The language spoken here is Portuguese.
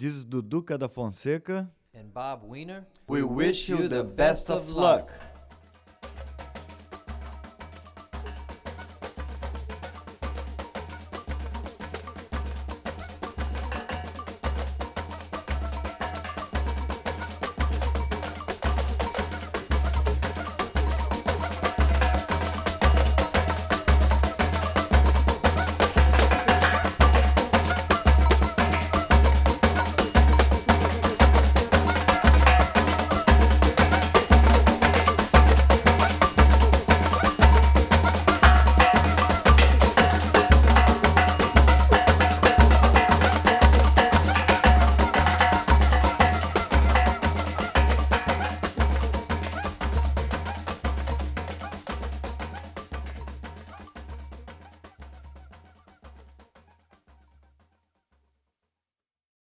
Diz Duduca da Fonseca. And Bob Wiener. We wish you the best of luck.